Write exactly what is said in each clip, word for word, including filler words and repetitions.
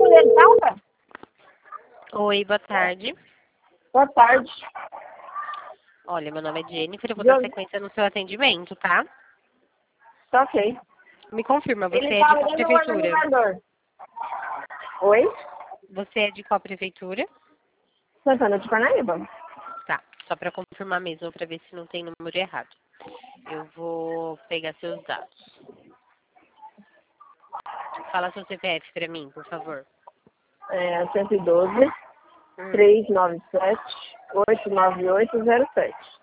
mulher de Paula? Oi, boa tarde. Boa tarde. Olha, meu nome é Jennifer, eu vou dar sequência no seu atendimento, tá? Tá ok. Me confirma, você Ele é de tá qual olhando o prefeitura? organizador. Oi? Você é de qual prefeitura? Santana de Parnaíba. Tá, só para confirmar mesmo, para ver se não tem número errado. Eu vou pegar seus dados. Fala seu C P F para mim, por favor. É cento e doze, Hum. trezentos e noventa e sete, oitocentos e noventa e oito, zero sete.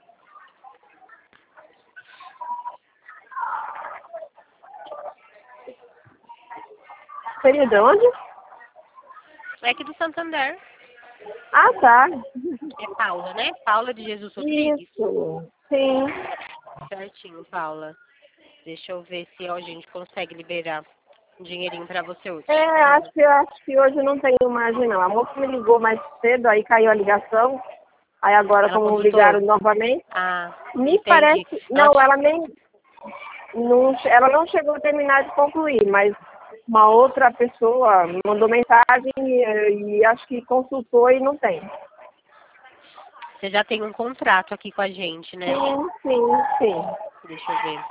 Seria de onde? É aqui do Santander. Ah, tá. É Paula, né? Paula de Jesus Rodrigues. Isso. Sim. Certinho, Paula. Deixa eu ver se ó, a gente consegue liberar um dinheirinho para você hoje. É, acho que, acho que hoje não tenho margem, não. A moça me ligou mais cedo, aí caiu a ligação. Aí agora, Ela como consultou? ligaram novamente, Ah, me entendi. parece... Ela Não, ela nem... Não, ela não chegou a terminar de concluir, mas uma outra pessoa mandou mensagem e, e acho que consultou e não tem. Você já tem um contrato aqui com a gente, né? Sim, sim, sim. Deixa eu ver.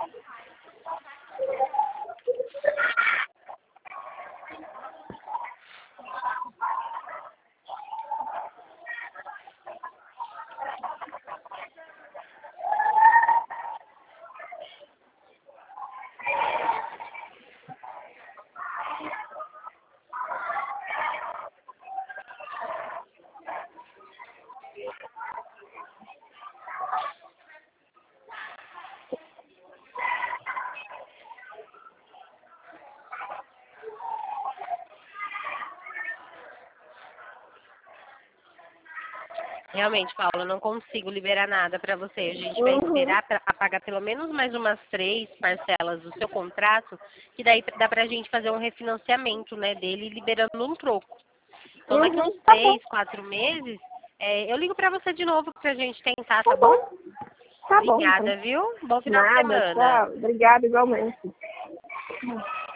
Realmente, Paula, eu não consigo liberar nada para você. A gente vai Uhum. esperar para pagar pelo menos mais umas três parcelas do seu contrato, que daí dá pra gente fazer um refinanciamento, né, dele, liberando um troco. Então, daqui Uhum. uns Tá bom, três, quatro meses, é, eu ligo para você de novo pra gente tentar, tá tá bom? bom. Tá bom, então. Obrigada, viu? Bom final de Nada, semana. tchau. Obrigada igualmente.